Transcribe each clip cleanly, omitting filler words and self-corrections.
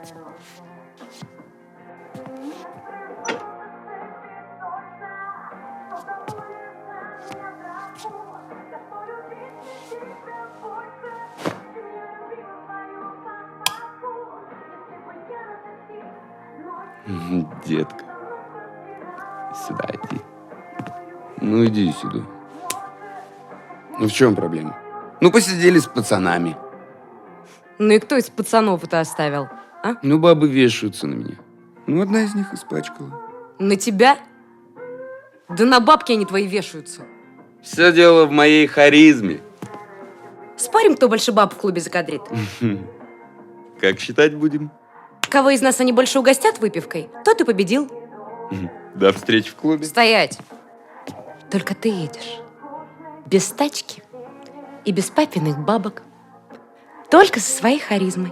Детка, сюда иди. Ну, иди сюда. Ну, в чем проблема? Ну, посидели с пацанами. Ну и кто из пацанов это оставил, а? Ну, бабы вешаются на меня. Ну, одна из них испачкала. На тебя? Да на бабки они твои вешаются. Все дело в моей харизме. Спорим, кто больше баб в клубе закадрит? Как считать будем? Кого из нас они больше угостят выпивкой, тот и победил. До встречи в клубе. Стоять! Только ты едешь. Без тачки и без папиных бабок. Только со своей харизмой.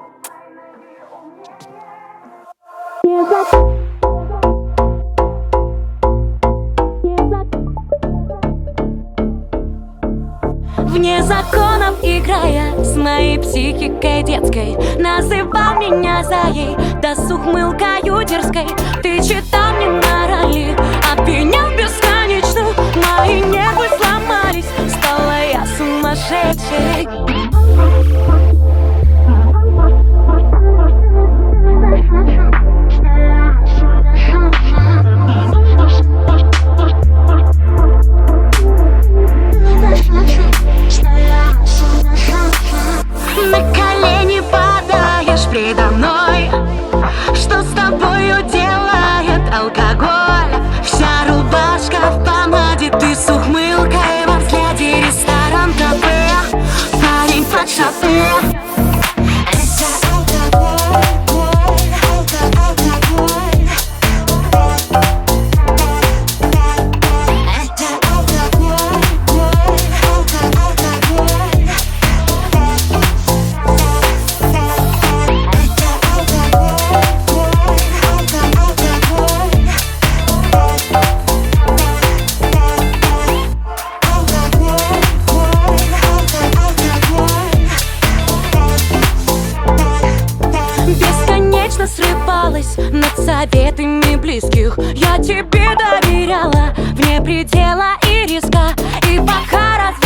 Вне законов играя с моей психикой детской, называл меня заей, да с ухмылкою дерзкой. Ты читал мне морали, обвинял бесконечно. Мои нервы сломались, стала я сумасшедшей. На колени падаешь предо мной. Что с тобою делает алкоголь? Вся рубашка в помаде, ты с ухмылкой во взгляде. Ресторан, кафе, парень под шофе. Срывалась над советами близких. Я тебе доверяла вне предела и риска. И пока